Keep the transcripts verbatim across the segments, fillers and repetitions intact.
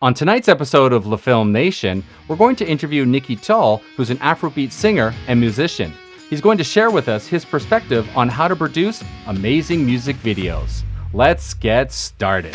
On tonight's episode of La Film Nation, we're going to interview Nicky Tull, who's an Afrobeat singer and musician. He's going to share with us his perspective on how to produce amazing music videos. Let's get started.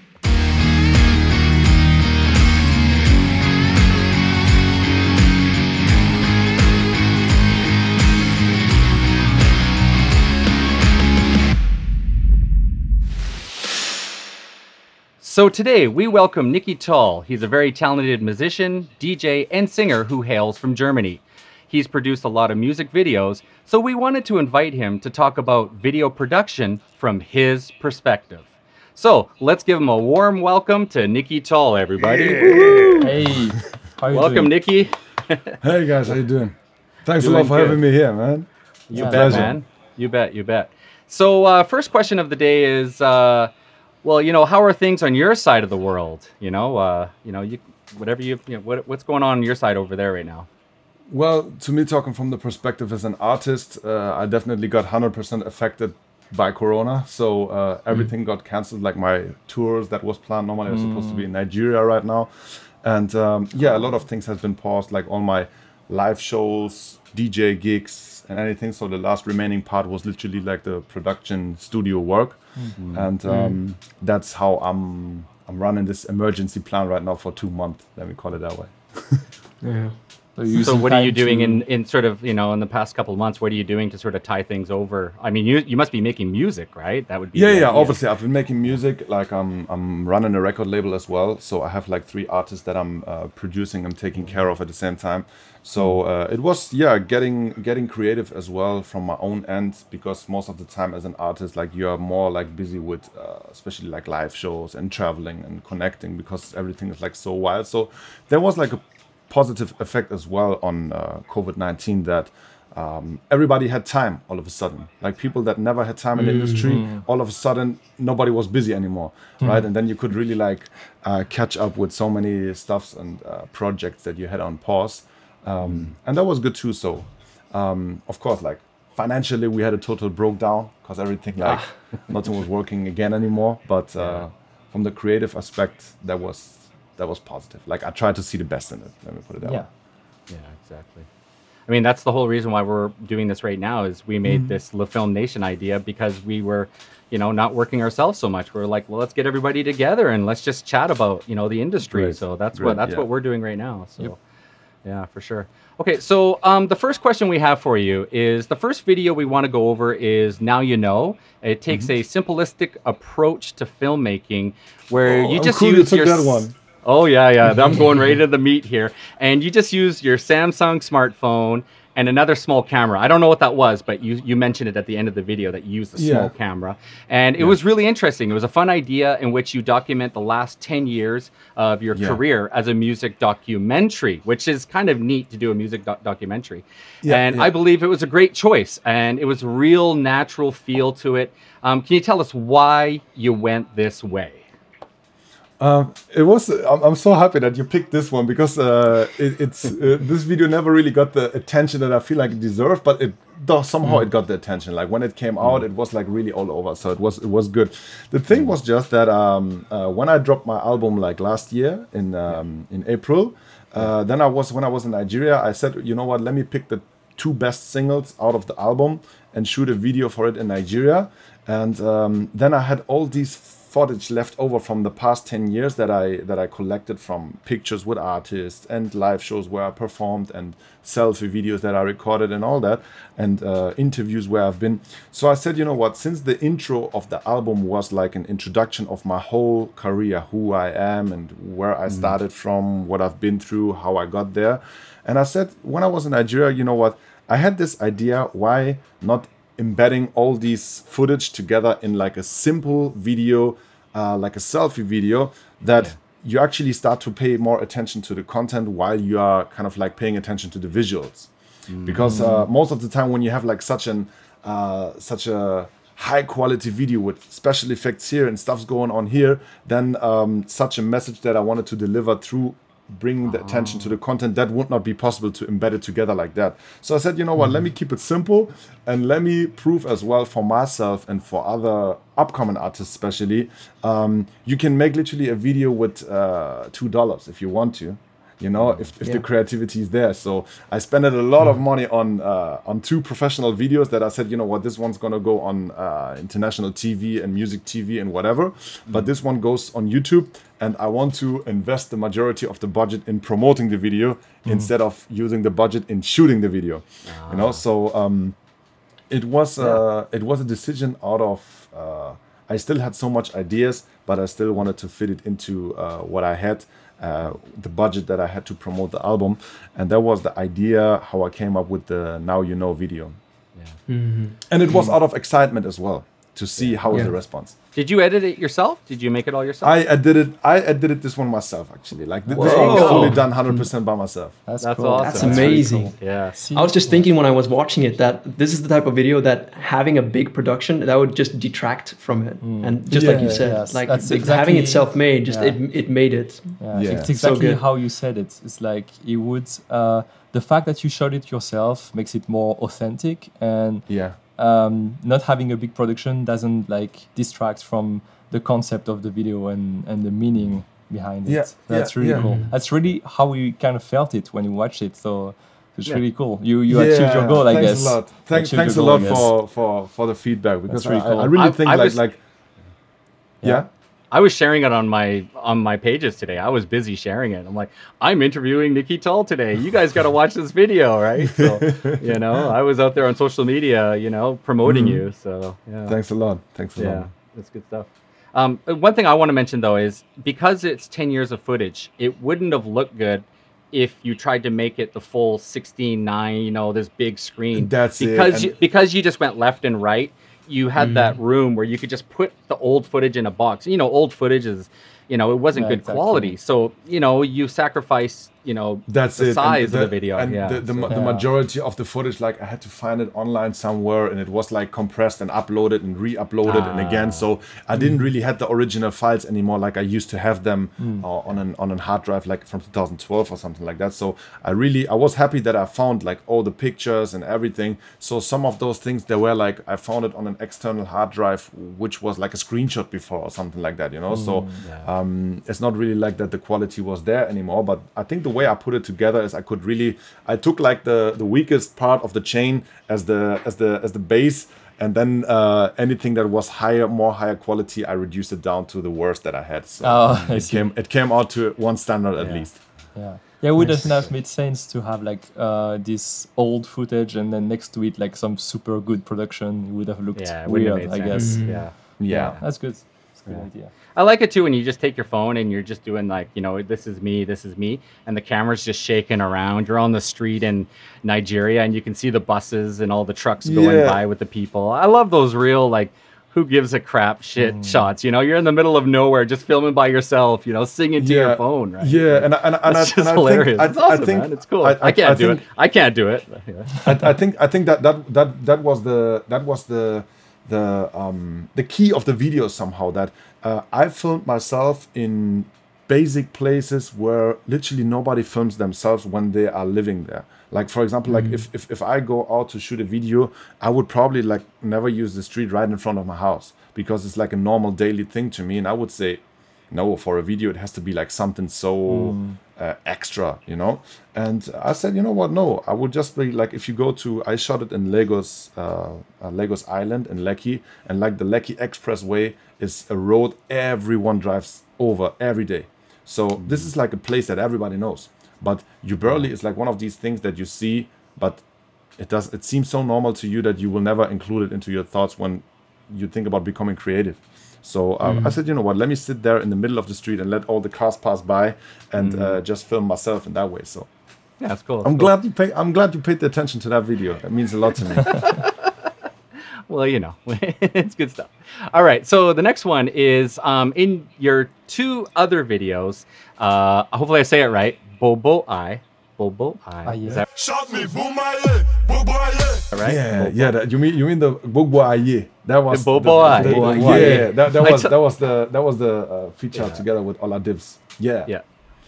So today we welcome Nicky Tull. He's a very talented musician, D J, and singer who hails from Germany. He's produced a lot of music videos, so we wanted to invite him to talk about video production from his perspective. So let's give him a warm welcome to Nicky Tull, everybody. Yeah. Hey, how you welcome, doing? Nicky. Hey guys, how you doing? Thanks doing a lot for good. having me here, man. You bet, pleasure. man. You bet, you bet. So uh, first question of the day is, uh, well, you know, how are things on your side of the world? You know, uh, you know, you whatever you, you know, what, what's going on on your side over there right now? Well, to me, talking from the perspective as an artist, uh, I definitely got one hundred percent affected by Corona. So uh, everything mm. got canceled, like my tours that was planned. Normally I was mm. supposed to be in Nigeria right now. And um, yeah, a lot of things has been paused, like all my live shows, D J gigs and anything. So the last remaining part was literally like the production studio work. Mm-hmm. And um, mm. that's how I'm I'm running this emergency plan right now for two months. Let me call it that way. yeah. So, so what are you doing to... in, in sort of, you know, in the past couple of months? What are you doing to sort of tie things over? I mean, you you must be making music, right? That would be yeah, yeah. Idea. Obviously, I've been making music. Like I'm I'm running a record label as well. So I have like three artists that I'm uh, producing and taking care of at the same time. So uh, it was yeah getting getting creative as well from my own end, because most of the time as an artist, like you're more like busy with uh, especially like live shows and traveling and connecting, because everything is like so wild. So there was like a positive effect as well on uh, COVID nineteen, that um, everybody had time all of a sudden. Like people that never had time in the mm-hmm. industry, all of a sudden nobody was busy anymore, mm-hmm. right? And then you could really like uh, catch up with so many stuffs and uh, projects that you had on pause. Um, mm-hmm. And that was good too. So um, of course, like financially we had a total break down, because everything like ah. nothing was working again anymore. But uh, yeah. from the creative aspect, that was that was positive. Like I tried to see the best in it. Let me put it that yeah. way. Yeah, exactly. I mean, that's the whole reason why we're doing this right now, is we made mm-hmm. this La Film Nation idea because we were, you know, not working ourselves so much. We we're like, well, let's get everybody together and let's just chat about, you know, the industry. Great. So that's Great. what that's yeah. what we're doing right now. So yep. yeah, for sure. Okay, so um, the first question we have for you is, the first video we want to go over is Now You Know. It takes mm-hmm. a simplistic approach to filmmaking where oh, you I'm just cool use you your... that one. Oh, yeah, yeah. I'm going right to the meat here. And you just use your Samsung smartphone and another small camera. I don't know what that was, but you, you mentioned it at the end of the video that you used a small yeah. camera. And it yeah. was really interesting. It was a fun idea in which you document the last ten years of your yeah. career as a music documentary, which is kind of neat to do a music doc- documentary. Yeah, and yeah. I believe it was a great choice. And it was a real natural feel to it. Um, can you tell us why you went this way? Um, it was. I'm, I'm so happy that you picked this one, because uh, it, it's uh, this video never really got the attention that I feel like it deserved, but it though somehow mm. it got the attention. Like when it came out, mm. it was like really all over. So it was it was good. The thing mm. was just that um, uh, when I dropped my album like last year in um, in April, uh, then I was when I was in Nigeria, I said, you know what, let me pick the two best singles out of the album and shoot a video for it in Nigeria. And um, then I had all these footage left over from the past ten years that I that I collected from pictures with artists and live shows where I performed and selfie videos that I recorded and all that, and uh, interviews where I've been. So I said, you know what, since the intro of the album was like an introduction of my whole career, who I am and where I started mm. from, what I've been through, how I got there. And I said, when I was in Nigeria, you know what, I had this idea, why not embedding all these footage together in like a simple video, uh, like a selfie video, that yeah. you actually start to pay more attention to the content while you are kind of like paying attention to the visuals. Mm. Because uh, most of the time when you have like such an uh, such a high quality video with special effects here and stuff's going on here, then um, such a message that I wanted to deliver through bringing the oh. attention to the content, that would not be possible to embed it together like that. So I said, you know what, mm-hmm. let me keep it simple, and let me prove as well for myself and for other upcoming artists especially, um, you can make literally a video with uh, two dollars if you want to. You know, if, if yeah. the creativity is there. So I spent a lot of money on uh, on two professional videos that I said, you know what, this one's gonna go on uh, international T V and music T V and whatever. Mm-hmm. But this one goes on YouTube, and I want to invest the majority of the budget in promoting the video mm-hmm. instead of using the budget in shooting the video. Ah. You know, so um, it was yeah. uh, it was a decision out of. Uh, I still had so much ideas, but I still wanted to fit it into uh, what I had. Uh, the budget that I had to promote the album, and that was the idea how I came up with the Now You Know video. Yeah. Mm-hmm. And it was out of excitement as well to see yeah. how yeah. is the response. Did you edit it yourself? Did you make it all yourself? I edited I edited this one myself actually. Like th- this one was fully done one hundred percent by myself. That's, That's cool. awesome. That's amazing. That's really cool. Yeah. I was just thinking when I was watching it that this is the type of video that having a big production that would just detract from it. Mm. And just yeah, like you said, yes. like That's exactly, having it self-made, just yeah. it it made it. Yeah. yeah. It's exactly so how you said it. It's like it would uh, the fact that you shot it yourself makes it more authentic, and yeah. um, not having a big production doesn't like distract from the concept of the video and, and the meaning behind it. Yeah, That's yeah, really yeah. cool. That's really how we kind of felt it when you watched it. So it's yeah. really cool. You you yeah, achieved your goal, I thanks guess. A lot. Thanks, thanks goal, a lot for, for, for the feedback, because really I, cool. I really I, think I I like was, like yeah. yeah. I was sharing it on my on my pages today. I was busy sharing it. I'm like, I'm interviewing Nicky Tull today. You guys got to watch this video, right? So, you know, I was out there on social media, you know, promoting mm-hmm. you. So, yeah. Thanks a lot. Thanks a yeah, lot. Yeah, that's good stuff. Um, one thing I want to mention though is because it's ten years of footage, it wouldn't have looked good if you tried to make it the full sixteen nine, you know, this big screen. That's because it. You, because you just went left and right. You had mm. that room where you could just put the old footage in a box. You know, old footage is, you know, it wasn't yeah, good exactly. quality. So, you know, you sacrifice, you know, That's the it. size and the, of the video. And yeah, the, the, so. the yeah. majority of the footage, like I had to find it online somewhere, and it was like compressed and uploaded and re-uploaded ah. and again. So I didn't mm. really have the original files anymore like I used to have them mm. uh, on an on a hard drive like from two thousand twelve or something like that. So I really, I was happy that I found like all the pictures and everything. So some of those things, they were like, I found it on an external hard drive, which was like a screenshot before or something like that, you know? Mm. So yeah. um, it's not really like that the quality was there anymore, but I think the way I put it together is I could really, I took like the the weakest part of the chain as the as the as the base, and then uh, anything that was higher, more higher quality, I reduced it down to the worst that I had. So oh, it came it came out to one standard at yeah. least. Yeah, yeah, it wouldn't have made sense to have like uh, this old footage and then next to it like some super good production. It would have looked yeah, weird, I guess. Mm-hmm. Yeah. yeah, yeah, that's good. That's a good yeah. idea. I like it too when you just take your phone and you're just doing like, you know, this is me, this is me, and the camera's just shaking around. You're on the street in Nigeria and you can see the buses and all the trucks going Yeah. by with the people. I love those real like who gives a crap shit Mm. shots. You know, you're in the middle of nowhere just filming by yourself, you know, singing to your phone, right? Yeah, and I- and, I- and, I, It's and just I hilarious. think I, It's awesome, I think man. It's cool. I, I, I, can't I do think, it. I can't do it. Yeah. I, I think I think that that that that was the that was the the um the key of the video somehow, that uh, I filmed myself in basic places where literally nobody films themselves when they are living there. Like for example, like if, if if I go out to shoot a video, I would probably like never use the street right in front of my house, because it's like a normal daily thing to me, and I would say no, for a video it has to be like something so mm. uh, extra, you know. And I said, you know what, no, I would just be like, if you go to, I shot it in Lagos uh, uh, Lagos Island in Lekki, and like the Lekki Expressway is a road everyone drives over every day. So mm. this is like a place that everybody knows, but Uberley is like one of these things that you see, but it does it seems so normal to you that you will never include it into your thoughts when you think about becoming creative. So um, mm. I said, you know what, let me sit there in the middle of the street and let all the cars pass by and mm. uh, just film myself in that way. So Yeah, that's cool. That's I'm cool. glad you pay. I'm glad you paid the attention to that video. It means a lot to me. Well, you know, it's good stuff. All right, so the next one is um, in your two other videos. Uh, hopefully, I say it right. Bobo I, Bobo I. Ah, yeah. Is that Shot me, boom, aye, bobo, aye. right? Yeah, Bobo. yeah. That, you mean you mean the Bobo Aye? That was The Bobo Aye. the- the- Bobo Yeah, Aye. yeah, that, that I was t- that was the that was the uh, feature Yeah. together with Ola Dibs. Yeah. Yeah.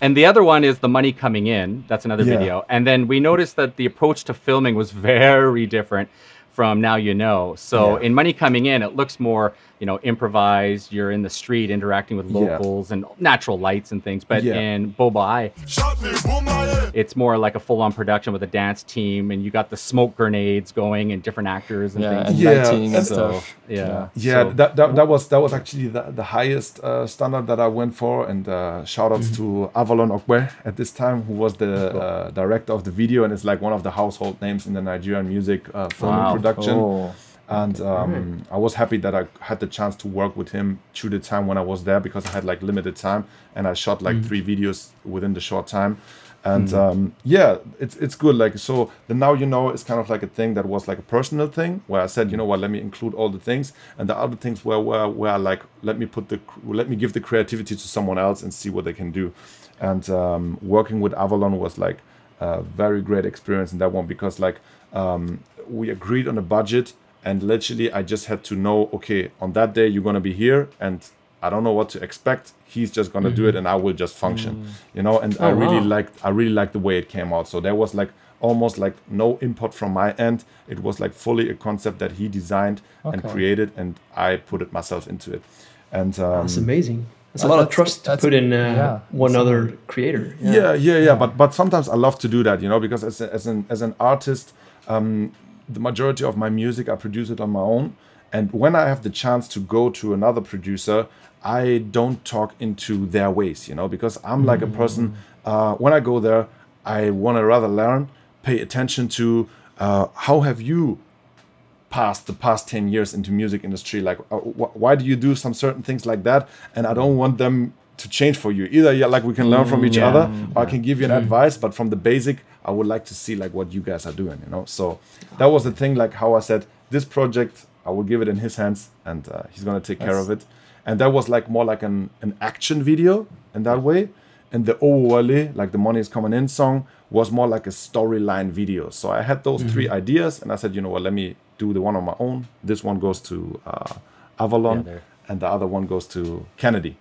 And the other one is The Money Coming In. That's another Yeah. video. And then we noticed that the approach to filming was very different from Now You Know. So Yeah. in Money Coming In, it looks more, you know, improvised. You're in the street interacting with Yeah. locals and natural lights and things. But Yeah. in Bobai, Shot me, boom my head. it's more like a full-on production with a dance team, and you got the smoke grenades going and different actors and Yeah, things. and Yeah, lighting and and- So stuff. yeah, Yeah, So- that, that that was that was actually the, the highest uh, standard that I went for, and uh, shout outs to Avalon Okwe at this time, who was the uh, director of the video, and is like one of the household names in the Nigerian music uh, film Wow. production. Oh. And um, I was happy that I had the chance to work with him through the time when I was there, because I had like limited time, and I shot like three videos within the short time. And um, yeah, it's it's good. Like, so the Now You Know is kind of like a thing that was like a personal thing, where I said, you know what, let me include all the things, and the other things were where where like let me put the let me give the creativity to someone else and see what they can do. And um, working with Avalon was like a very great experience in that one, because like um, we agreed on a budget. And literally, I just had to know, okay, on that day you're gonna be here, and I don't know what to expect. He's just gonna do it, and I will just function, you know. And I Oh, really wow. liked, I really liked the way it came out. So there was like almost like no input from my end. It was like fully a concept that he designed and Okay. created, and I put it myself into it. And um, That's amazing. That's a Uh, lot of that's- trust to that's- put in uh, yeah, one that's other creator. yeah yeah yeah but but sometimes I love to do that, you know, because as, a, as an as an artist, um the majority of my music I produce it on my own, and when I have the chance to go to another producer, I don't talk into their ways, you know, because I'm like a person, uh when I go there, I want to rather learn, pay attention to uh how have you past the past ten years into music industry, like uh, wh- why do you do some certain things like that, and I don't want them to change for you either. Yeah, like we can learn from each yeah. other, or I can give you an advice, but from the basic I would like to see like what you guys are doing, you know. So that was the thing, like how I said, this project I will give it in his hands, and uh, he's gonna take care of it. And that was like more like an, an action video in that way. And the Owale, like the Money Is Coming In song, was more like a storyline video. So I had those three ideas, and I said, you know what, let me do the one on my own. This one goes to uh, Avalon, Yeah, there. and the other one goes to Kennedy.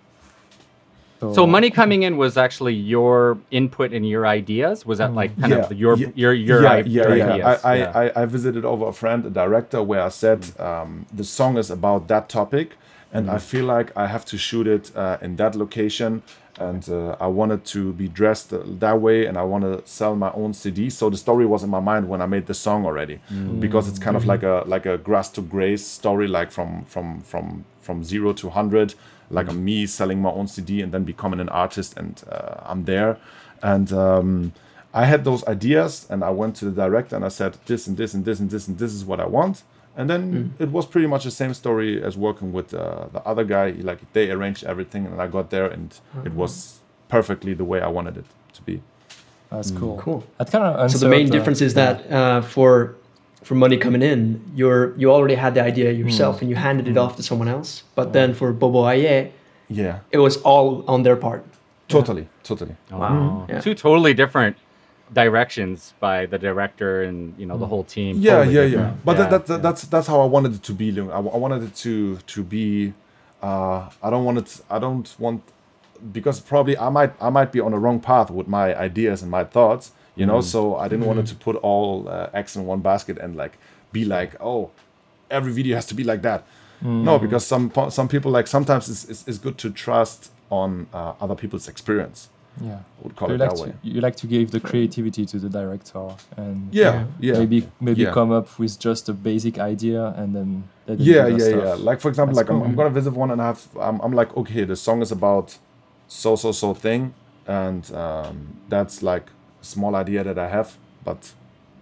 So Money Coming In was actually your input and your ideas. Was that like kind of your yeah, your your, yeah, i- yeah, your yeah. ideas? I, I, Yeah. I, I visited over a friend, a director, where I said um, the song is about that topic, and I feel like I have to shoot it uh, in that location, and uh, I wanted to be dressed uh, that way, and I want to sell my own C D. So the story was in my mind when I made the song already, because it's kind of like a like a grass to grace story, like from from from from zero to hundred, like a me selling my own C D and then becoming an artist, and uh, I'm there, and. Um, I had those ideas, and I went to the director and I said this and this and this and this and this is what I want. And then it was pretty much the same story as working with uh, the other guy. Like they arranged everything, and I got there, and it was perfectly the way I wanted it to be. That's cool. Cool. That kind of So the main difference is that uh, for for Money Coming In, you're you already had the idea yourself and you handed it off to someone else. But then for Bobo Aye, Yeah, it was all on their part. totally, totally. Wow. Yeah. Two totally different directions by the director and you know the whole team. Yeah, Totally yeah, yeah. different. But Yeah, that, that, yeah. that's that's how I wanted it to be. Leon. I, I wanted it to to be. Uh, I don't want it. I don't want because probably I might I might be on the wrong path with my ideas and my thoughts. You know, so I didn't want it to put all uh, eggs in one basket and like be like, oh, every video has to be like that. No, because some po- some people like sometimes it's, it's, it's good to trust on uh, other people's experience. Yeah. I would call So it you like that to, way. you like to give the creativity to the director and Yeah, yeah. maybe maybe Yeah. come up with just a basic idea and then let them Yeah, do yeah, their yeah. stuff. Like for example, That's like I'm, cool. I'm gonna visit one and I have I'm, I'm like, okay, the song is about so so so thing, and um, that's like a small idea that I have, but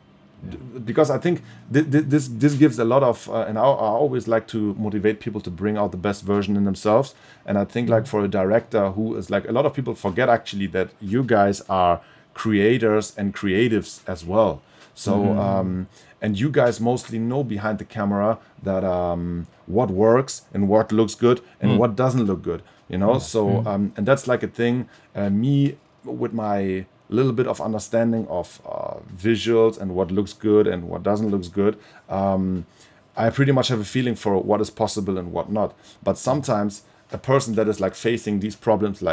d- because I think th- th- this this gives a lot of, uh, and I, I always like to motivate people to bring out the best version in themselves, and I think like for a director who is like a lot of people forget actually that you guys are creators and creatives as well. So um, and you guys mostly know behind the camera that um, what works and what looks good and what doesn't look good. You know, so um, and that's like a thing. Uh, me with my little bit of understanding of uh, visuals and what looks good and what doesn't looks good. Um, I pretty much have a feeling for what is possible and what not. But sometimes a person that is like facing these problems like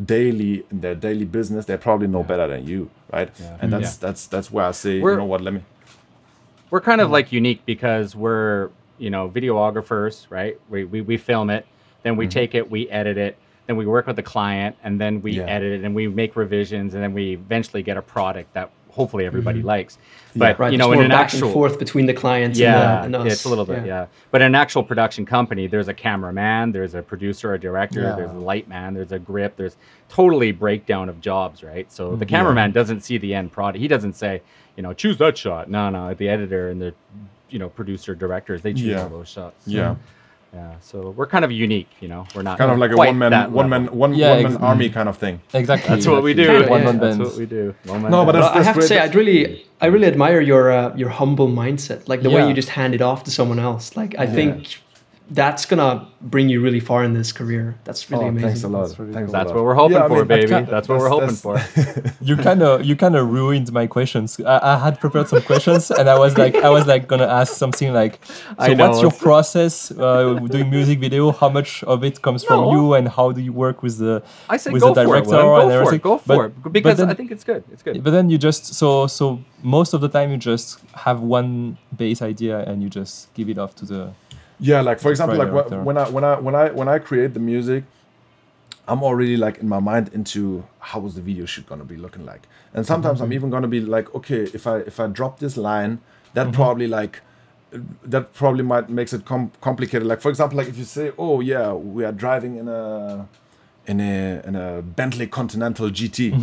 daily in their daily business, they probably know yeah. better than you, right? Yeah. And that's yeah. that's that's where I say, we're, you know what, let me. We're kind of like unique because we're, you know, videographers, right? We we, we film it, then we mm-hmm. take it, we edit it, then we work with the client, and then we yeah. edit it, and we make revisions, and then we eventually get a product that hopefully everybody mm-hmm. likes. But yeah, right. you know, in an back actual and forth between the clients yeah, and, the, and us. It's a little bit, yeah. yeah. But in an actual production company, there's a cameraman, there's a producer, a director, yeah. there's a light man, there's a grip, there's totally breakdown of jobs, right? So the cameraman yeah. doesn't see the end product. He doesn't say, you know, choose that shot. No, no, the editor and the, you know, producer, directors, they choose yeah. all those shots. So. Yeah. Yeah, so we're kind of unique, you know. We're not kind of like a one man, one man, one yeah, one man exactly. army kind of thing. Exactly, that's what we do. Kind of, one yeah. man That's what we do. One man no, but that's, well, that's I have great. to say, I'd really, I really admire your uh, your humble mindset, like the yeah. way you just hand it off to someone else. Like I yeah. think that's gonna bring you really far in this career. That's really oh, amazing. Thanks a lot. That's, really thanks that's a lot. what we're hoping yeah, for, I mean, baby. That's, that's what we're hoping for. you kind of you kind of ruined my questions. I, I had prepared some questions, and I was like, I was like gonna ask something like, so I know, what's your process uh, doing music video? How much of it comes from no. you, and how do you work with the I say with go the director for it, and go everything? For it, go for but, it, because then, I think it's good. It's good. But then you just so so most of the time you just have one base idea and you just give it off to the. Yeah, like for example, like when I when I when I when I create the music, I'm already like in my mind into how is the video shoot gonna be looking like, and sometimes mm-hmm. I'm even gonna be like, okay, if I if I drop this line, that mm-hmm. probably like that probably might makes it com- complicated. Like for example, like if you say, oh yeah, we are driving in a in a in a Bentley Continental G T.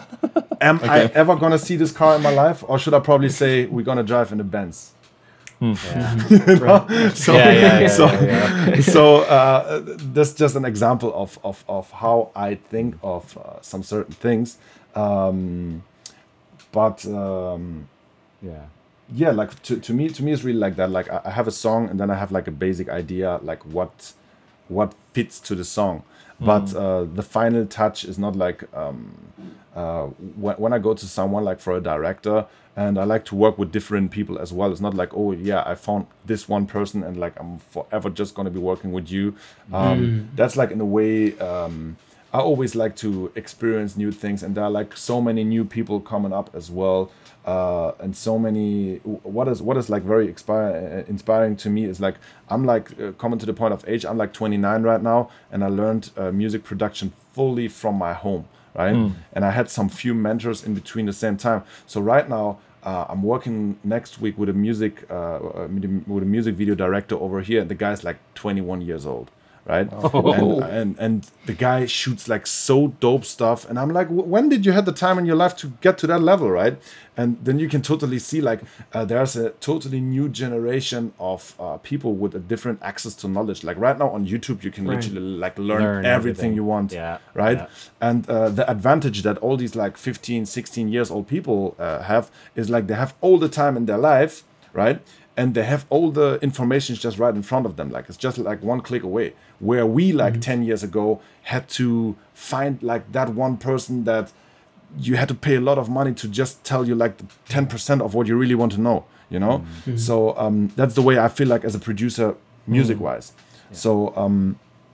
Am okay. I ever gonna see this car in my life, or should I probably say we're gonna drive in a Benz? Hmm. Yeah. you know? So, yeah, yeah, yeah, so, yeah, yeah. so uh, that's just an example of, of, of how I think of uh, some certain things. Um, but um, yeah, yeah, like to, to me, to me, it's really like that. Like I, I have a song, and then I have like a basic idea, like what what fits to the song. Mm. But uh, the final touch is not like um, uh, when, when I go to someone like for a director. And I like to work with different people as well. It's not like, oh yeah, I found this one person and like I'm forever just going to be working with you. Um, mm. That's like in a way, um, I always like to experience new things. And there are like so many new people coming up as well. Uh, and so many, what is what is like very inspire, inspiring to me is like, I'm like uh, coming to the point of age, I'm like twenty-nine right now. And I learned uh, music production fully from my home. Right. Mm. And I had some few mentors in between the same time. So right now, Uh, I'm working next week with a music uh, with a music video director over here, and the guy's like twenty-one years old, right? Oh. And, and and the guy shoots like so dope stuff, and I'm like, when did you have the time in your life to get to that level, right? And then you can totally see like uh, there's a totally new generation of uh, people with a different access to knowledge. Like right now on YouTube, you can right. literally like learn, learn everything, everything you want, yeah. right? Yeah. And uh, the advantage that all these like fifteen, sixteen years old people uh, have is like they have all the time in their life, right? And they have all the information just right in front of them. Like it's just like one click away. Where we like mm-hmm. ten years ago had to find like that one person that you had to pay a lot of money to just tell you like ten percent of what you really want to know, you know? Mm-hmm. So um, that's the way I feel like as a producer, music wise. Mm-hmm. Yeah. So um,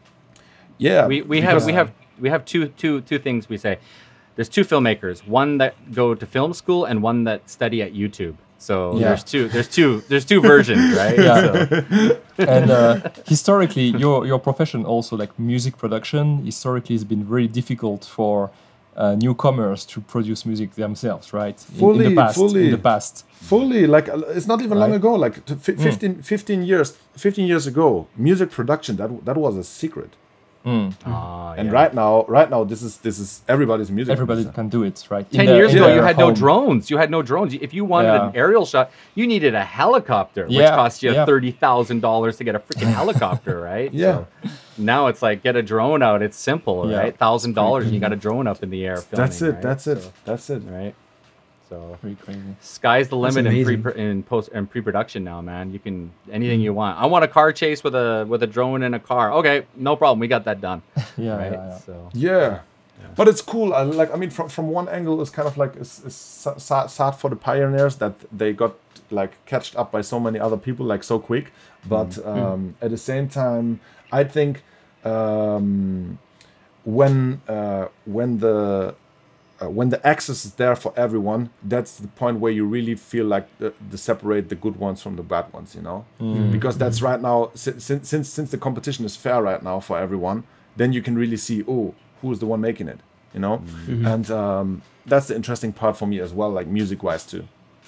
yeah. We, we have we have we have two two two things we say. There's two filmmakers, one that go to film school and one that study at YouTube. So yeah. there's two there's two there's two versions, right? Yeah. So. And uh, historically, your your profession also like music production historically has been very difficult for uh, newcomers to produce music themselves, right? Fully, in, in the past, fully, in the past, fully. Like it's not even right. long ago. Like fifteen, mm. fifteen years, fifteen years ago, music production that that was a secret. Mm. Uh, and yeah. right now, right now, this is this is everybody's music. Everybody producer. can do it, right? Ten the, years ago, yeah. you had home. no drones. You had no drones. If you wanted yeah. an aerial shot, you needed a helicopter, yeah. which cost you yeah. thirty thousand dollars to get a freaking helicopter, right? Yeah. So now it's like get a drone out. It's simple, yeah. right? Thousand dollars, and you got a drone up in the air. Filming, that's it. Right? That's it. So, that's it. Right. So pretty crazy. Sky's the limit in pre in post and pre-production now, man. You can anything you want. I want a car chase with a with a drone in a car. Okay, no problem. We got that done. yeah, right. yeah, yeah. So yeah. yeah, but it's cool. I like. I mean, from from one angle, it's kind of like it's, it's sad, sad for the pioneers that they got like catched up by so many other people like so quick. But mm. um, at the same time, I think. Um, when uh, when the uh, when the access is there for everyone, that's the point where you really feel like the, the separate the good ones from the bad ones, you know, mm. because that's right now since since since the competition is fair right now for everyone, then you can really see, oh, who's the one making it, you know, mm-hmm. and um, that's the interesting part for me as well, like music wise too.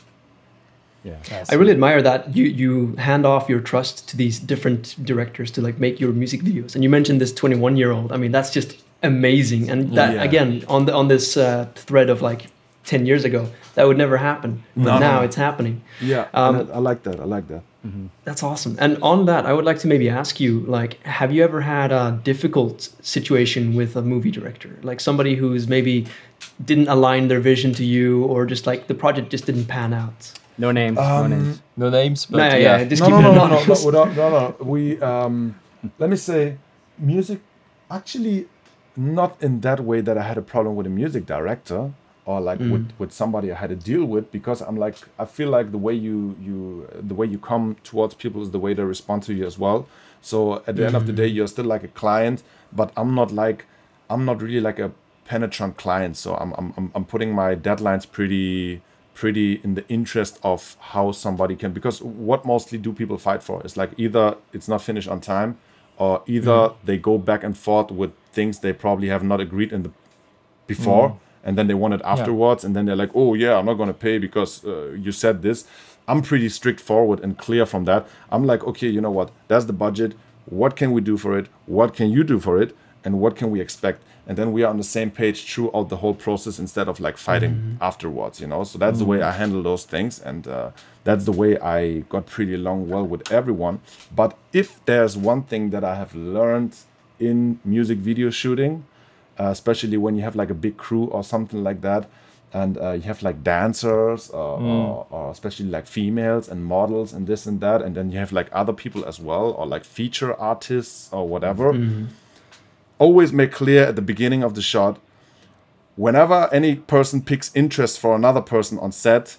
Yeah, I really admire that you you hand off your trust to these different directors to like make your music videos. And you mentioned this twenty-one year old. I mean, that's just amazing. And that yeah. again on the on this uh, thread of like ten years ago, that would never happen. But no, now no. it's happening. Yeah, um, I, I like that. I like that. Mm-hmm. That's awesome. And on that, I would like to maybe ask you, like, have you ever had a difficult situation with a movie director, like somebody who's maybe didn't align their vision to you, or just like the project just didn't pan out? No names. Um, no names. No names. But no, yeah. yeah. Just no, keep no, it no, no, anonymous. no, no, no, no. We um, let me say, music. Actually, not in that way that I had a problem with a music director or like mm. with, with somebody I had to deal with, because I'm like I feel like the way you you the way you come towards people is the way they respond to you as well. So at the mm. end of the day, you're still like a client, but I'm not like I'm not really like a penetrant client. So I'm I'm I'm putting my deadlines pretty. pretty in the interest of how somebody can, because what mostly do people fight for is like either it's not finished on time, or either mm. they go back and forth with things they probably have not agreed in the before, mm. and then they want it afterwards, yeah. and then they're like, oh yeah, I'm not going to pay because uh, you said this. I'm pretty straightforward and clear from that. I'm like, okay, you know what, that's the budget, what can we do for it, what can you do for it, and what can we expect? And then we are on the same page throughout the whole process instead of like fighting mm-hmm. afterwards, you know. So that's mm-hmm. the way I handle those things, and uh, that's the way I got pretty along well with everyone. But if there's one thing that I have learned in music video shooting, uh, especially when you have like a big crew or something like that, and uh, you have like dancers or, mm. or, or especially like females and models and this and that, and then you have like other people as well, or like feature artists or whatever. Mm-hmm. Always make clear at the beginning of the shot, whenever any person picks interest for another person on set,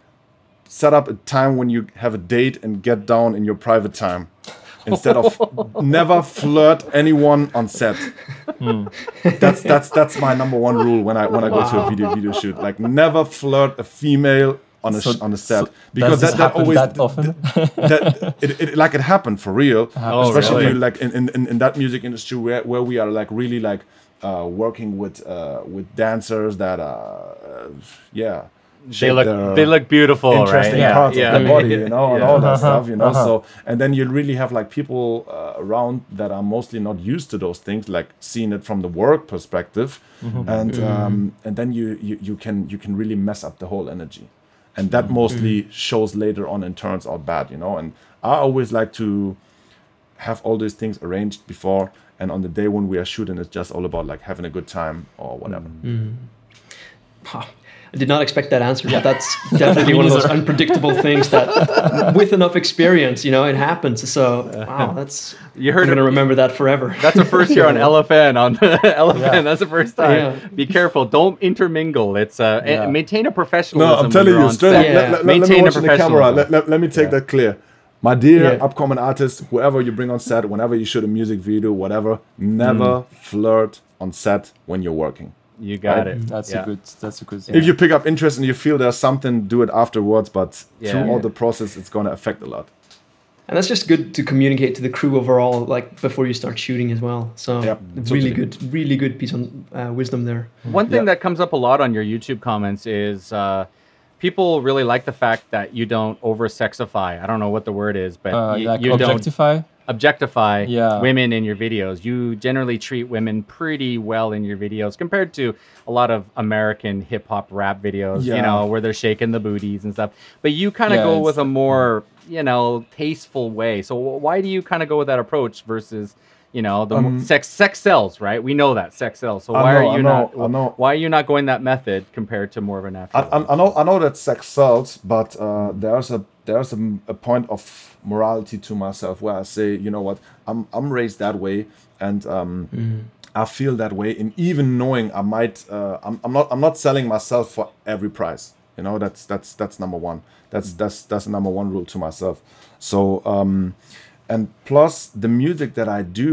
set up a time when you have a date and get down in your private time. Instead of never flirt anyone on set. Mm. That's that's that's my number one rule when I when I go wow. to a video video shoot. Like never flirt a female on a so, on a set, so because that, that always that often that it, it like it happened for real, oh, especially really? like in, in in that music industry where, where we are like really like uh, working with uh, with dancers that are uh, yeah they look they look beautiful, interesting right? parts yeah. of the body, you know, yeah. and all that uh-huh. stuff, you know. Uh-huh. So and then you really have like people uh, around that are mostly not used to those things, like seeing it from the work perspective, mm-hmm. and mm-hmm. um, and then you, you you can you can really mess up the whole energy. And that mostly mm. shows later on and turns out bad, you know. And I always like to have all these things arranged before, and on the day when we are shooting, it's just all about like having a good time or whatever. Mm. Huh. I did not expect that answer, but that's definitely one of those unpredictable things that, with enough experience, you know, it happens. So, wow, that's you heard. I'm going to remember that forever. That's the first year on L F N. On L F N, yeah. That's the first time. Yeah. Be careful. Don't intermingle. It's uh, yeah. maintain a professionalism. No, I'm telling you straight up. Yeah. Let, let, maintain let me watch a the camera. Let, let, let me take yeah. that clear. My dear yeah. upcoming artist, whoever you bring on set, whenever you shoot a music video, whatever, never mm. flirt on set when you're working. You got right? it. That's yeah. a good. That's a good. If you pick up interest and you feel there's something, do it afterwards. But yeah. through all yeah. the process, it's going to affect a lot. And that's just good to communicate to the crew overall, like before you start shooting as well. So yep, really totally. good, really good piece of uh, wisdom there. One thing yep. that comes up a lot on your YouTube comments is uh, people really like the fact that you don't over-sexify. I don't know what the word is, but uh, you, like you objectify. don't objectify yeah. women in your videos. You generally treat women pretty well in your videos compared to a lot of American hip hop rap videos, yeah. you know, where they're shaking the booties and stuff. But you kind of yeah, go with a more, you know, tasteful way. So why do you kind of go with that approach versus, you know, the um, sex sex sells, right? We know that sex sells. So why know, are you know, not why are you not going that method compared to more of a natural? I, I know I know that sex sells, but uh, there's a there's a, a point of morality to myself where I say, you know what, I'm I'm raised that way, and um, mm. I feel that way. And even knowing I might, uh, I'm I'm not I'm not selling myself for every price. You know, that's that's that's number one. That's that's that's the number one rule to myself. So um, and plus the music that I do,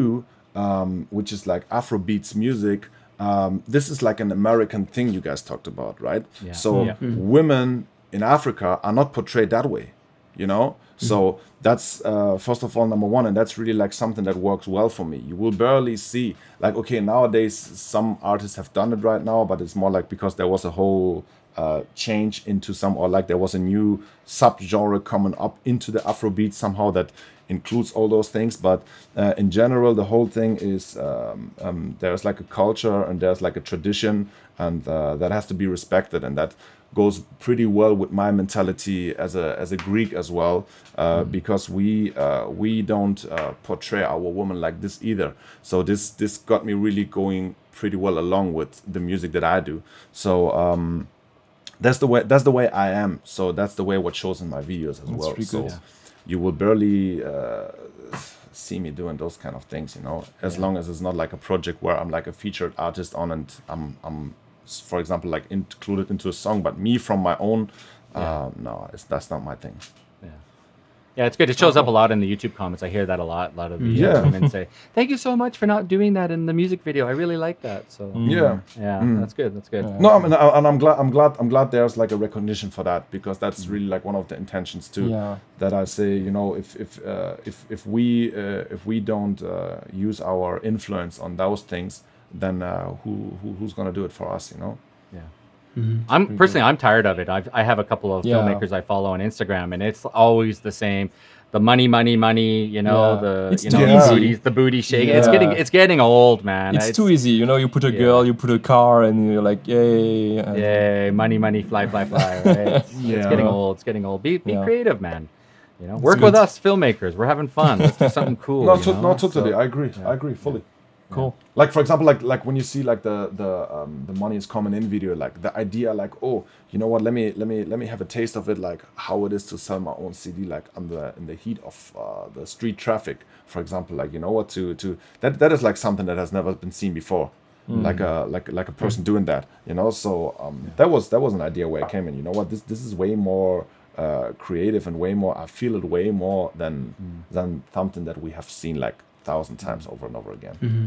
um, which is like Afrobeats music. Um, this is like an American thing you guys talked about, right? Yeah. So Yeah. women in Africa are not portrayed that way, you know? So that's uh, first of all number one, and that's really like something that works well for me. You will barely see like, okay, nowadays some artists have done it right now, but it's more like because there was a whole uh, change into some, or like there was a new subgenre coming up into the Afrobeat somehow that includes all those things. But uh, in general, the whole thing is um, um, there's like a culture and there's like a tradition, and uh, that has to be respected, and that goes pretty well with my mentality as a as a Greek as well, uh, mm. because we uh, we don't uh, portray our woman like this either. So this this got me really going pretty well along with the music that I do. So um, that's the way that's the way I am. So that's the way what shows in my videos as that's well. So good. You will barely uh, see me doing those kind of things, you know, as yeah. long as it's not like a project where I'm like a featured artist on and I'm I'm. for example, like included into a song, but me from my own, uh, yeah. no, it's, that's not my thing. Yeah, yeah, it's good. It shows up a lot in the YouTube comments. I hear that a lot. A lot of the yeah. uh, women say, "Thank you so much for not doing that in the music video. I really like that." So yeah, yeah, mm. that's good. That's good. No, I mean, and I'm glad. I'm glad. I'm glad there's like a recognition for that, because that's really like one of the intentions too. Yeah. That I say, you know, if if uh, if if we uh, if we don't uh, use our influence on those things, then uh, who, who who's gonna do it for us? You know. Yeah. Mm-hmm. I'm personally, I'm tired of it. I've, I have a couple of yeah. filmmakers I follow on Instagram, and it's always the same. The money, money, money. You know, yeah. the it's you know too the easy. booties, the booty shake. Yeah. It's getting, it's getting old, man. It's, it's too easy. You know, you put a yeah. girl, you put a car, and you're like, yay, and yay, money, money, fly, fly, fly. Right? It's, yeah. it's getting old. It's getting old. Be, be yeah. creative, man. You know, It's work good. with us filmmakers. We're having fun. Let's do something cool. No, you to, know? no, totally. So, I agree. yeah. I agree fully. Yeah. Cool. Like for example, like like when you see like the the um, the money is coming in video, like the idea, like, oh, you know what? Let me let me let me have a taste of it, like how it is to sell my own C D, like on the in the heat of uh, the street traffic, for example. Like, you know what? To to that that is like something that has never been seen before. Mm. Like a like like a person mm. doing that, you know. So um, yeah. that was that was an idea where it came in. You know what? This this is way more uh, creative and way more. I feel it way more than mm. than something that we have seen like thousand times over and over again. Mm-hmm.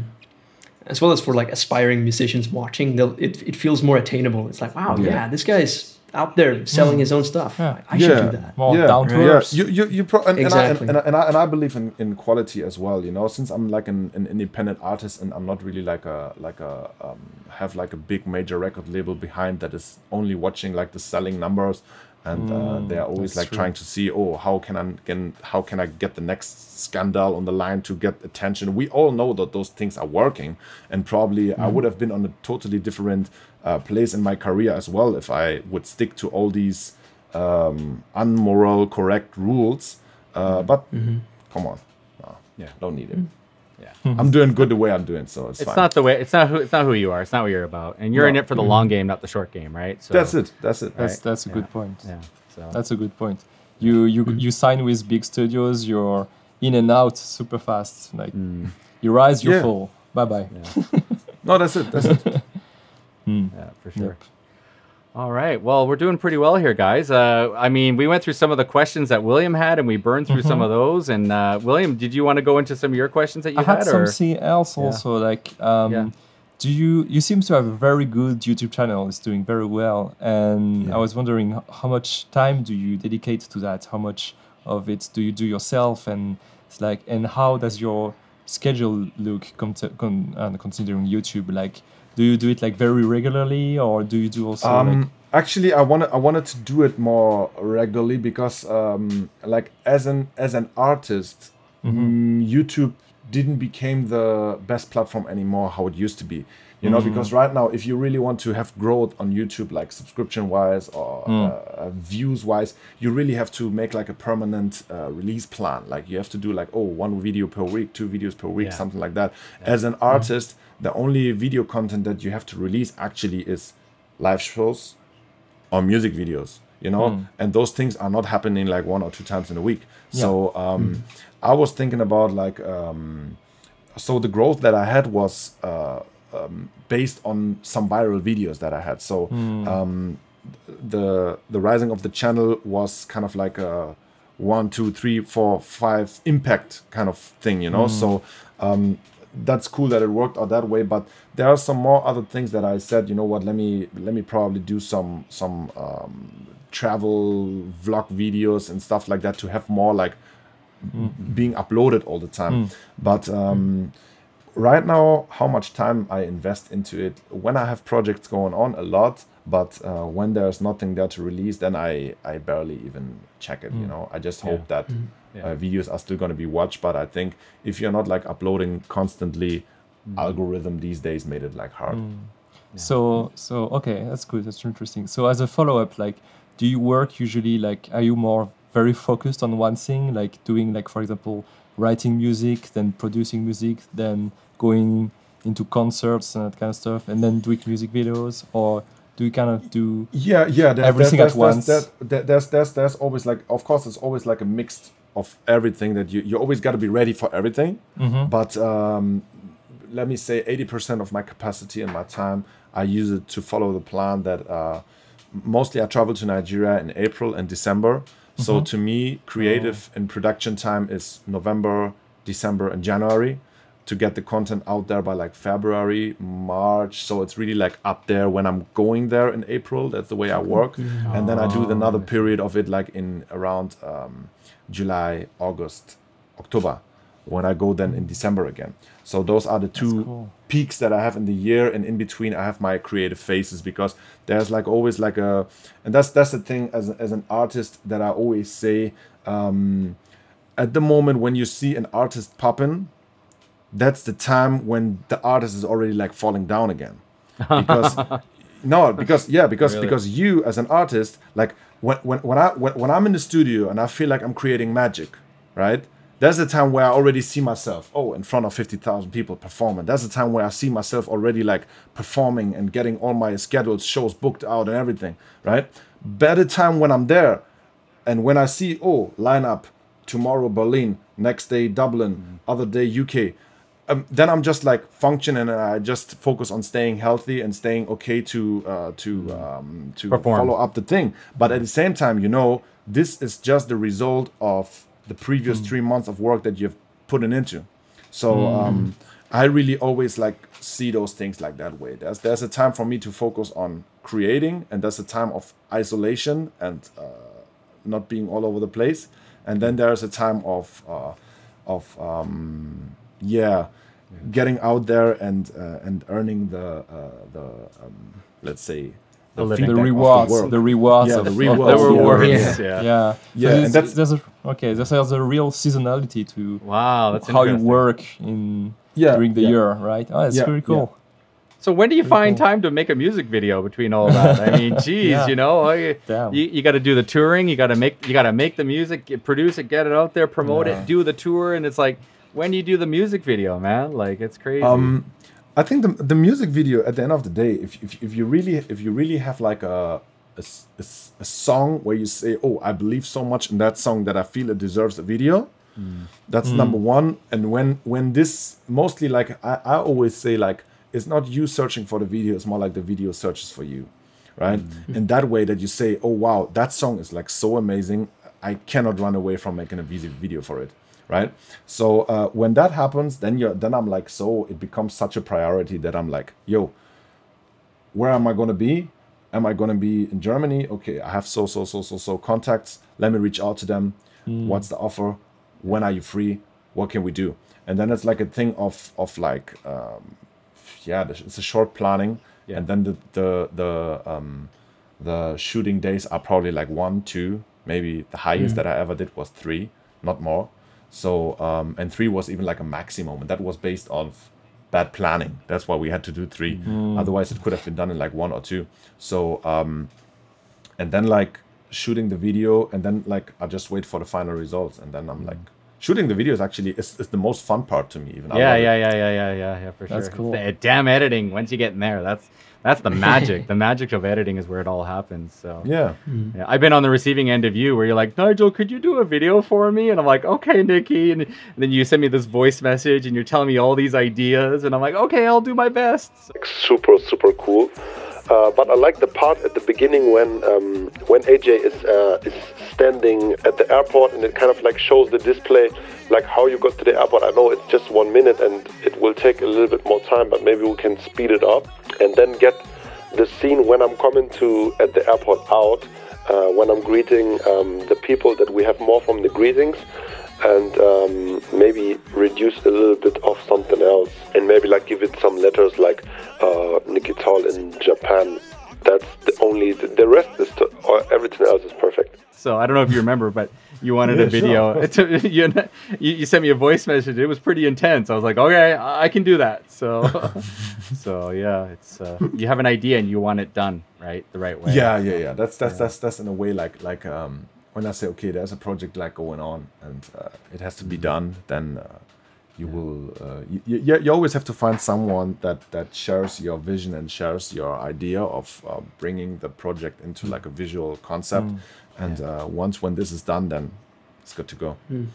As well as for like aspiring musicians watching, they'll it, it feels more attainable. It's like, wow, yeah, yeah this guy's out there selling mm. his own stuff. Yeah. I, I yeah. should do that. More yeah. down to yeah. earth. You you you pro- and, exactly. and, I, and, and I and I believe in, in quality as well. You know, since I'm like an, an independent artist and I'm not really like a like a um, have like a big major record label behind that is only watching like the selling numbers. And uh, mm, they're always like true. trying to see, oh, how can I can how can I get the next scandal on the line to get attention? We all know that those things are working, and probably mm. I would have been on a totally different uh, place in my career as well if I would stick to all these um, unmoral, correct rules. Uh, but mm-hmm. come on, no, yeah, don't need it. Mm. Yeah. I'm doing good the way I'm doing, so it's, it's fine. not the way. It's not who. It's not who you are. It's not what you're about, and you're no. in it for the mm-hmm. long game, not the short game, right? So that's it. That's it. That's right? that's a yeah. good point. Yeah, so that's a good point. You you mm. you sign with big studios. You're in and out super fast. Like mm. you rise, you yeah. fall. Bye bye. Yeah. No, that's it. That's it. mm. Yeah, for sure. Yep. All right. Well, we're doing pretty well here, guys. Uh, I mean, we went through some of the questions that William had, and we burned through mm-hmm. some of those. And uh, William, did you want to go into some of your questions that you I had? had or? something else also. Yeah. Like, um, yeah. do you you seem to have a very good YouTube channel? It's doing very well, and yeah. I was wondering how much time do you dedicate to that? How much of it do you do yourself? And it's like, and how does your schedule look? Con- con- uh, considering YouTube, like. Do you do it like very regularly, or do you do also? Um, like... Actually, I wanted I wanted to do it more regularly because, um, like as an as an artist, mm-hmm. YouTube didn't become the best platform anymore how it used to be. You know, mm-hmm. because right now, if you really want to have growth on YouTube, like subscription wise or mm. uh, views wise, you really have to make like a permanent uh, release plan. Like you have to do like, oh, one video per week, two videos per week, yeah. something like that. Yeah. As an artist, mm. the only video content that you have to release actually is live shows or music videos, you know, mm. and those things are not happening like one or two times in a week. Yeah. So um, mm. I was thinking about like, um, so the growth that I had was, uh, Um, based on some viral videos that I had. So mm. um, the the rising of the channel was kind of like a one, two, three, four, five impact kind of thing, you know. Mm. So um, that's cool that it worked out that way. But there are some more other things that I said, you know what, let me let me probably do some some um, travel vlog videos and stuff like that to have more like mm. being uploaded all the time. Mm. But um, right now, how much time I invest into it, when I have projects going on, a lot. But uh, when there's nothing there to release, then I, I barely even check it. Mm. You know, I just hope yeah. that mm. yeah. uh, videos are still going to be watched. But I think if you're not like uploading constantly, mm. algorithm these days made it like hard. Mm. Yeah. So so okay, that's good. That's interesting. So as a follow up, like, do you work usually like? Are you more very focused on one thing, like doing like for example, writing music, then producing music, then going into concerts and that kind of stuff, and then doing music videos, or do you kind of do yeah yeah there, everything there's, at once? There's, there's, there's, there's, there's always like, of course, it's always like a mix of everything that you, you always got to be ready for everything. Mm-hmm. But um, let me say eighty percent of my capacity and my time, I use it to follow the plan that uh, mostly I travel to Nigeria in April and December. Mm-hmm. So to me, creative oh. and production time is November, December, and January, to get the content out there by like February, March. So it's really like up there when I'm going there in April. That's the way I work. Oh. And then I do another period of it like in around um, July, August, October, when I go then in December again. So those are the two cool. peaks that I have in the year, and in between I have my creative phases, because there's like always like a, and that's that's the thing as, as an artist that I always say, um, at the moment when you see an artist popping, that's the time when the artist is already like falling down again. Because no, because yeah, because really? because you as an artist, like when when when I when, when I'm in the studio and I feel like I'm creating magic, right? That's the time where I already see myself, oh, in front of fifty thousand people performing. That's the time where I see myself already like performing and getting all my scheduled shows booked out and everything, right? By the time when I'm there and when I see, oh, lineup, tomorrow Berlin, next day Dublin, mm-hmm. other day U K, um, then I'm just like functioning, and I just focus on staying healthy and staying okay to uh, to um, to Perform. follow up the thing. But at the same time, you know, this is just the result of the previous mm. three months of work that you've put it into. So mm. um, I really always like see those things like that way. There's there's a time for me to focus on creating, and there's a time of isolation and uh, not being all over the place. And then there's a time of uh, of um, yeah, getting out there and uh, and earning the uh, the um, let's say. The, the rewards, the, the rewards, yeah, of the rewards, the rewards, yeah, yeah, yeah. yeah. yeah. So and that's there's a, okay. There's, there's a real seasonality to wow, that's how you work in yeah, during the yeah. year, right? Oh, it's yeah, very cool. Yeah. So when do you very find cool. time to make a music video between all that? I mean, geez, yeah. you know, you Damn. you, you got to do the touring, you got to make you got to make the music, get, produce it, get it out there, promote yeah. it, do the tour, and it's like, when do you do the music video, man? Like, it's crazy. Um, I think the the music video at the end of the day, if if, if you really if you really have like a, a a a song where you say, oh, I believe so much in that song that I feel it deserves a video, mm. that's mm. number one. And when when this mostly like I, I always say like it's not you searching for the video, it's more like the video searches for you, right? Mm. In that way that you say, oh wow, that song is like so amazing, I cannot run away from making a video for it. Right, so uh, when that happens, then you're then I'm like, so it becomes such a priority that I'm like, yo, where am I gonna be? Am I gonna be in Germany? Okay, I have so so so so so contacts. Let me reach out to them. Mm. What's the offer? When are you free? What can we do? And then it's like a thing of of like, um, yeah, it's a short planning, yeah. And then the the the um, the shooting days are probably like one, two, maybe the highest mm. that I ever did was three, not more. So, um, and three was even like a maximum, and that was based on bad planning. That's why we had to do three. Mm. Otherwise, it could have been done in like one or two. So, um, and then like shooting the video, and then like I just wait for the final results, and then I'm like, shooting the video is actually is, is the most fun part to me. Even yeah, yeah, yeah, yeah, yeah, yeah, yeah, for sure. That's cool. The, damn editing. Once you get in there, that's that's the magic. The magic of editing is where it all happens. So yeah. Mm-hmm. yeah, I've been on the receiving end of you, where you're like, Nigel, could you do a video for me? And I'm like, okay, Nikki. And, and then you send me this voice message, and you're telling me all these ideas, and I'm like, okay, I'll do my best. Super, super cool. Uh, but I like the part at the beginning when um, when A J is uh, is standing at the airport, and it kind of like shows the display like how you got to the airport. I know it's just one minute and it will take a little bit more time, but maybe we can speed it up and then get the scene when I'm coming to at the airport out, uh, when I'm greeting um, the people, that we have more from the greetings, and um, maybe reduce a little bit of something else, and maybe like give it some letters like uh, Nikital in Japan. That's the only, the, the rest is, to, or everything else is perfect. So I don't know if you remember, but you wanted Yeah, a video. sure. It took- you, you you sent me a voice message. It was pretty intense. I was like, okay, I can do that. So, so yeah, it's uh, you have an idea and you want it done right the right way. Yeah, yeah, yeah. That's that's that's that's in a way like like um, when I say okay, there's a project like going on and uh, it has to be done. Then uh, you will uh, you, you you always have to find someone that that shares your vision and shares your idea of uh, bringing the project into like a visual concept. And uh, once when this is done, then it's good to go.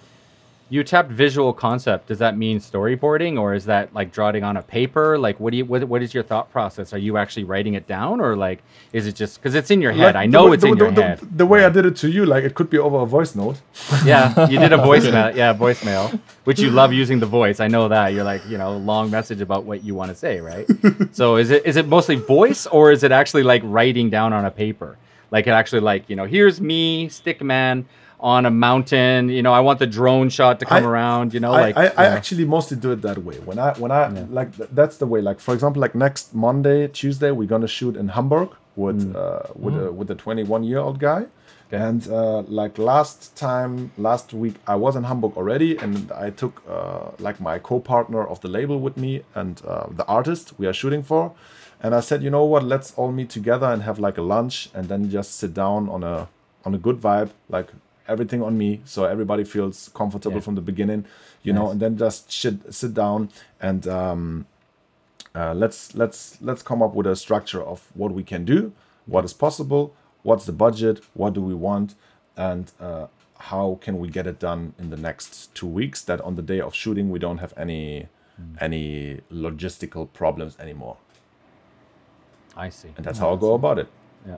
You tapped visual concept. Does that mean storyboarding, or is that like drawing on a paper? Like, what do you what, what is your thought process? Are you actually writing it down, or like is it just because it's in your head? Like, I know the, it's the, in the, your the, head. The way I did it to you, like it could be over a voice note. Yeah, you did a voicemail. Yeah, voicemail, which you love using the voice. I know that you're like, you know, long message about what you want to say, right? So is it is it mostly voice, or is it actually like writing down on a paper? Like it actually like, you know, here's me, Stickman, on a mountain. You know, I want the drone shot to come I- around. You know, I, like I, I yeah. actually mostly do it that way. When I when I like th- that's the way. Like for example, like next Monday, Tuesday, we're gonna shoot in Hamburg with uh, with a, with a twenty-one year old guy. And uh, like last time, last week, I was in Hamburg already, and I took uh, like my co-partner of the label with me and uh, the artist we are shooting for. And I said, you know what? Let's all meet together and have like a lunch, and then just sit down on a on a good vibe, like everything on me, so everybody feels comfortable Yeah. from the beginning, you know. And then just sit sit down and um, uh, let's let's let's come up with a structure of what we can do, what is possible, what's the budget, what do we want, and uh, how can we get it done in the next two weeks? That on the day of shooting we don't have any mm. any logistical problems anymore. I see. And that's how I go about it. Yeah.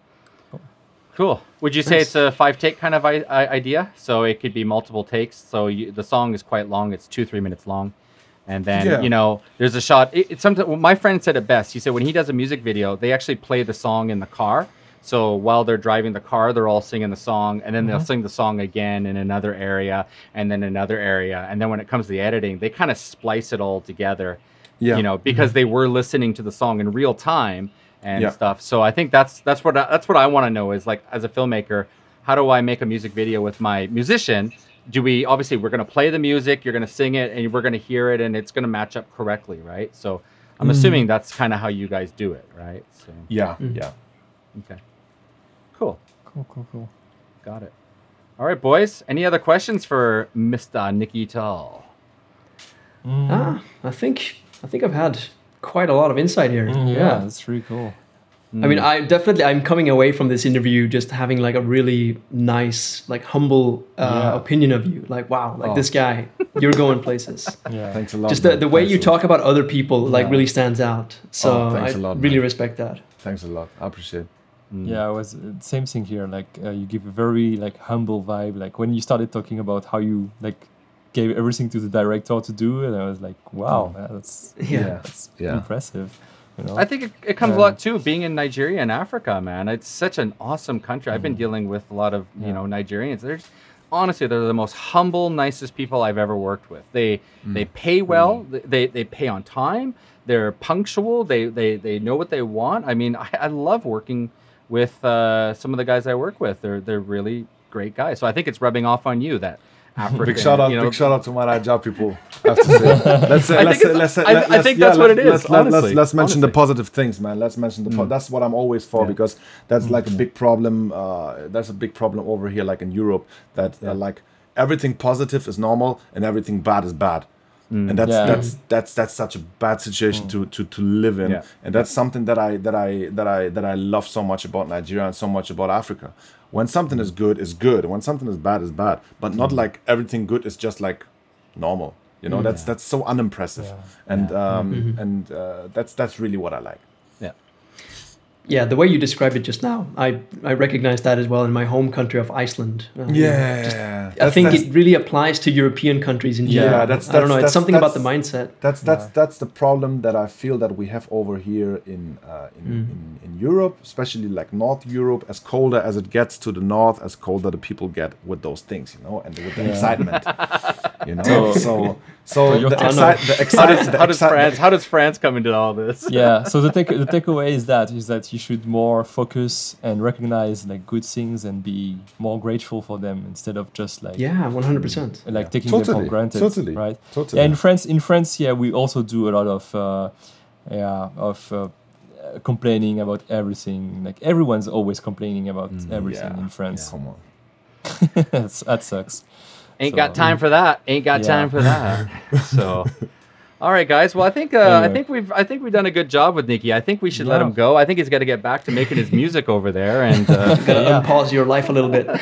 Cool. Would you say it's a five take kind of I- I- idea? So it could be multiple takes. So you, the song is quite long. It's two, three minutes long. And then, Yeah. you know, there's a shot. It, it's something, well, my friend said it best. He said when he does a music video, they actually play the song in the car. So while they're driving the car, they're all singing the song, and then they'll sing the song again in another area, and then another area. And then when it comes to the editing, they kind of splice it all together, Yeah. you know, because they were listening to the song in real time and Yeah. stuff. So I think that's that's what I, that's what I want to know is like, as a filmmaker, how do I make a music video with my musician? Do we obviously we're going to play the music, you're going to sing it, and we're going to hear it, and it's going to match up correctly, right? So I'm assuming that's kind of how you guys do it, right? So Yeah, yeah. okay, cool, Cool, cool, cool. got it. All right, boys. Any other questions for Mister Nikital? Ah, I think I think I've had quite a lot of insight here. Mm, yeah, yeah. that's really cool. I mean, I definitely I'm coming away from this interview just having like a really nice, like humble uh, Yeah. opinion of you. Like, wow, like Oh. this guy, you're going places. Yeah. Thanks a lot. Just the, man. the way Thanks you a- talk about other people like Yeah. really stands out. So Oh, thanks I a lot, really man. respect that. Thanks a lot. I appreciate it. Yeah, it was uh, same thing here. Like uh, you give a very like humble vibe. Like when you started talking about how you like gave everything to the director to do, and I was like, wow, man, that's Yeah. that's Yeah. impressive. You know? I think it, it comes a Yeah. lot too, being in Nigeria and Africa, man. It's such an awesome country. I've been dealing with a lot of, you Yeah. know, Nigerians. There's honestly, they're the most humble, nicest people I've ever worked with. They they pay well. They they pay on time. They're punctual. They they they know what they want. I mean, I, I love working with uh, some of the guys I work with. They're they're really great guys. So I think it's rubbing off on you that Africa. Big shout out, you know, big shout out to my Niger people. I have to say. Let's say, I let's think say, it's- let's say, I- let- I let's- think yeah, that's what let- it is, Let's, let- let's, honestly, let's mention the honestly. positive things, man. Let's mention the. Po- That's what I'm always for because that's like a big problem. Uh, that's a big problem over here, like in Europe, that uh, like everything positive is normal and everything bad is bad. And that's Yeah. that's that's that's such a bad situation to, to to live in, Yeah. and that's something that I that I that I that I love so much about Nigeria and so much about Africa. When something is good, is good. When something is bad, is bad. But not like everything good is just like normal. You know, that's that's so unimpressive, Yeah. and um and uh, that's that's really what I like. Yeah. yeah, the way you described it just now, I, I recognize that as well in my home country of Iceland. Uh, Yeah, just- that's- I think that's- it really applies to European countries in Yeah, general. that's- I don't know. that's- It's something about the that's- mindset. That's that's that's the problem that I feel that we have over here in uh, in, Mm. in in Europe, especially like North Europe. As colder as it gets to the north, as colder the people get with those things, you know, and with the excitement, you know. So so you're the, telling- excite, the How excite, does, the how does excite- France how does France come into all this? Yeah. So the take the takeaway is that is that you should more focus and recognize like good things and be more grateful for them instead of just like Yeah, one hundred percent. like taking them Totally, for granted. totally, Right. totally. Yeah, in France, in France, yeah, we also do a lot of uh, yeah of. Uh, uh, complaining about everything. Like everyone's always complaining about everything yeah, in France. Come on. That's, that sucks. Ain't So, got time for that. Ain't got Yeah. time for that. So, all right, guys. Well, I think uh, I Anyway. think we've I think we've done a good job with Nicky. I think we should let Yeah. him go. I think he's got to get back to making his music over there. And uh, Gotta Yeah. unpause your life a little bit.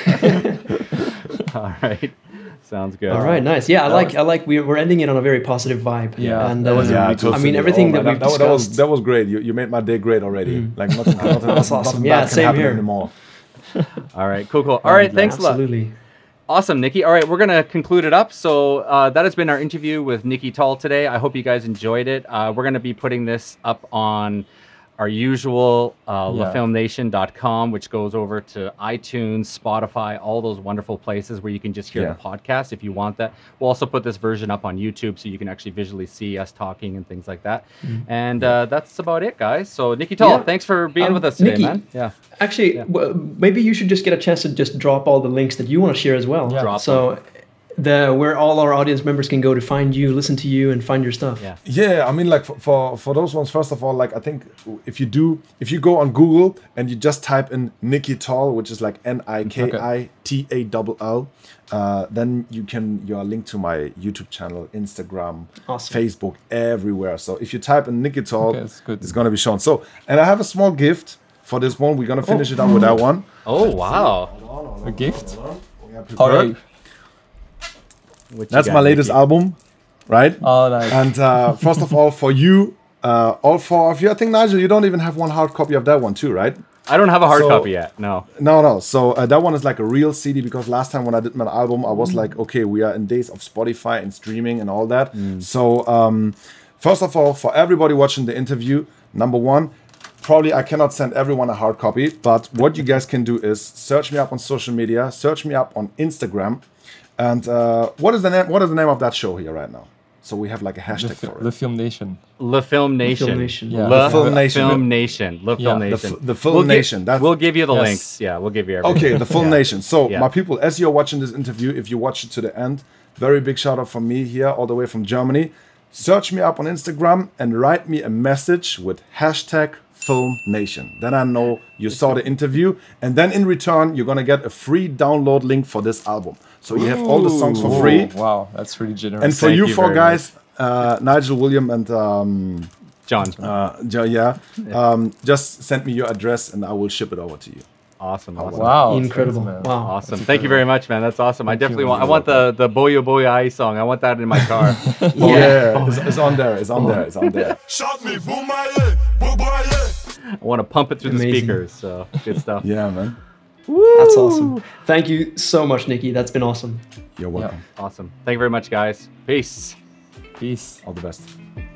all right, sounds good. All right, nice. Yeah, I like I like we're, we're ending it on a very positive vibe. Yeah, and that was uh, a Yeah, really good- I mean totally. everything Oh, that man, we've that, that was discussed. that was great. You you made my day great already. Like nothing, nothing, That's nothing, awesome. nothing Yeah, bad can same happen here. anymore. All right, cool, cool. All right, thanks a lot. Absolutely. Awesome, Nicky. All right, we're going to conclude it up. So uh, that has been our interview with Nicky Tall today. I hope you guys enjoyed it. Uh, we're going to be putting this up on our usual uh, Yeah. la film nation dot com, which goes over to iTunes, Spotify, all those wonderful places where you can just hear Yeah. the podcast if you want that. We'll also put this version up on YouTube so you can actually visually see us talking and things like that. And uh, that's about it, guys. So Nicky Tall, Yeah. thanks for being Um, with us today, Nicky, man. Yeah. Actually, well, maybe you should just get a chance to just drop all the links that you want to share as well. Yeah. Drop so the where all our audience members can go to find you, listen to you, and find your stuff. Yeah. Yeah, I mean, like for, for for those ones, first of all, like I think if you do, if you go on Google and you just type in Nicky Tall, which is like N I K I T A L L, uh, then you can you are linked to my YouTube channel, Instagram, Awesome. Facebook, everywhere. So if you type in Nicky Tall, Okay, that's good. it's gonna be shown. So, and I have a small gift for this one. We're gonna finish it up with that one. Oh, wow. A gift? Prepared. Alright. What you That's got, my latest Nicky? album, right? Oh, nice. And uh, first of all, for you, uh, all four of you, I think Nigel, you don't even have one hard copy of that one too, right? I don't have a hard So- copy yet. No. No, no. So uh, that one is like a real C D because last time when I did my album, I was like, okay, we are in days of Spotify and streaming and all that. So um, first of all, for everybody watching the interview, number one, probably I cannot send everyone a hard copy, but what you guys can do is search me up on social media, search me up on Instagram, and uh, what is the name? What is the name of that show here right now? So we have like a the, hashtag fi- for the it. Film Nation. La Film Nation. Film Nation. Yeah. La The Film Nation. Film Nation. La Film Yeah. The, Nation. f- the Film We'll gi- Nation. That's we'll give you the Yes. links. Yeah, we'll give you everything. Okay, the full nation. So, Yeah. my people, as you're watching this interview, if you watch it to the end, very big shout out from me here, all the way from Germany. Search me up on Instagram and write me a message with hashtag Film Nation. Then I know you saw the interview, and then in return, you're gonna get a free download link for this album. So you have all the songs for free. Oh, wow, that's really generous. And for Thank you, you four very guys, uh, Nigel, William, and um, John. uh, Jo- yeah, um, just send me your address and I will ship it over to you. Awesome. Awesome. wow, Incredible. thanks, man. Wow. Awesome. That's Thank you very much, man. That's awesome. I Thank you. definitely want I want the the Boyo Boyo Ai song. I want that in my car. Yeah, it's, it's on there. It's on there. It's on there. Shot me, boom my leg, boom my leg. I want to pump it through Amazing. the speakers. So good stuff. Yeah, man. That's awesome. Thank you so much, Nicky. That's been awesome. You're welcome. Awesome. Thank you very much, guys. Peace. Peace. All the best.